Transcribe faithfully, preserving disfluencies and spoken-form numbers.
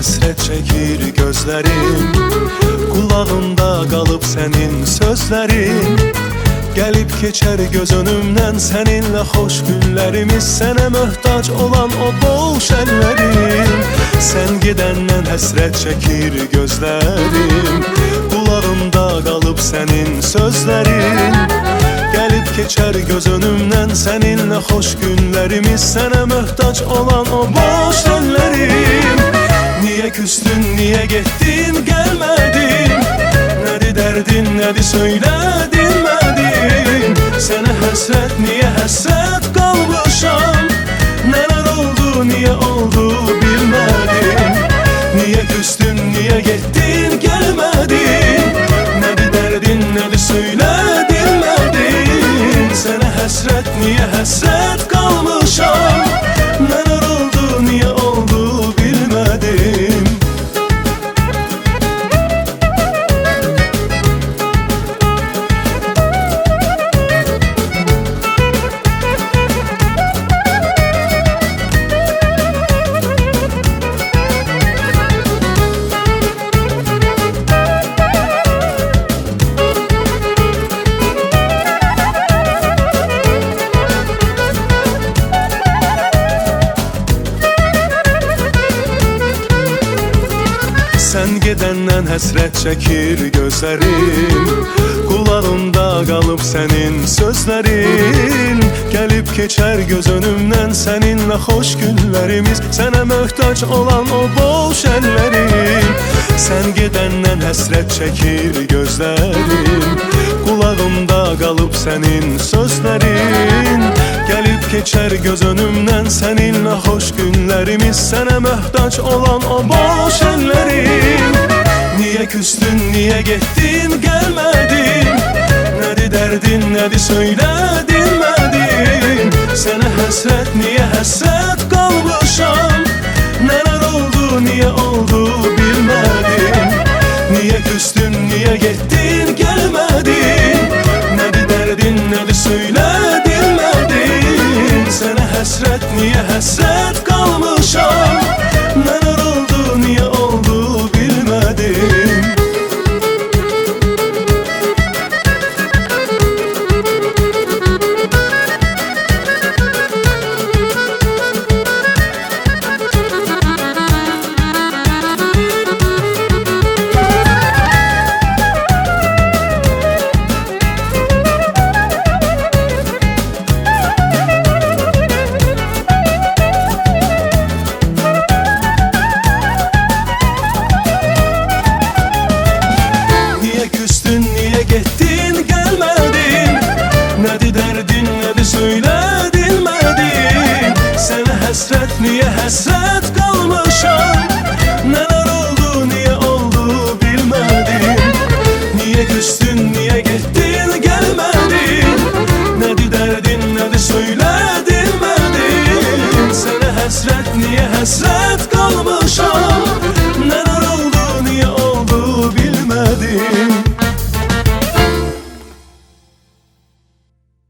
həsrət çəkir gözlərim, qulağımda qalıb sənin sözlərin. Gəlib keçər göz önümdən səninlə xoş günlərimiz, sənə möhtac olan o boş əllərim. Sən gedəndən həsrət çəkir gözlərim, qulağımda qalıb sənin sözlərin. Gəlib keçər göz önümdən səninlə xoş günlərimiz, sənə möhtac olan o boş əllərim. Niyə küstün, niyə getdin, gəlmədin? Nədir dərdin, nədir söylə, dinmədin? Sənə həsrət, niyə həsrət qalmışam? Nələr oldu, niyə oldu, bilmədim. Niyə küstün, niyə getdin, gəlmədin? Nədir dərdin, nədir söylə, dinmədin? Sənə həsrət, niyə həsrət qalmışam? Nələr oldu, niyə oldu, bilmədim. Sən gedəndən həsrət çəkir gözlərim, qulağımda qalıb sənin sözlərin. Gəlib keçər göz önümdən səninlə xoş günlərimiz, sənə möhtac olan o boş əllərim. Sən gedəndən həsrət çəkir gözlərim, qulağımda qalıb sənin sözlərin. Gəlib keçər göz önümdən səninlə xoş günlərimiz, sənə möhtac olan o boş əllərim. Niyə küstün, niyə getdin, gəlmədin? Nədir dərdin, nədir söylə, dinmədin? Sənə həsrət, niyə həsrət qalmışam? Nələr oldu, niyə oldu, bilmədim. Niyə küstün, niyə getdin, gəlmədin? Nədir dərdin, nədir söylə, dinmədin? Sənə həsrət, niyə həsrət qalmışam? Nələr oldu, niyə oldu, bilmədim. Getdin, gəlmədin, nədir dərdin, nədir söylə, dinmədin. Sənə həsrət, niyə həsrət qalmışam? Nələr oldu, niyə oldu, bilmədim. Niyə küstün, niyə getdin, gəlmədin? Nədir dərdin, nədir söylə, dinmədin. Sənə həsrət, niyə həsrət qalmışam?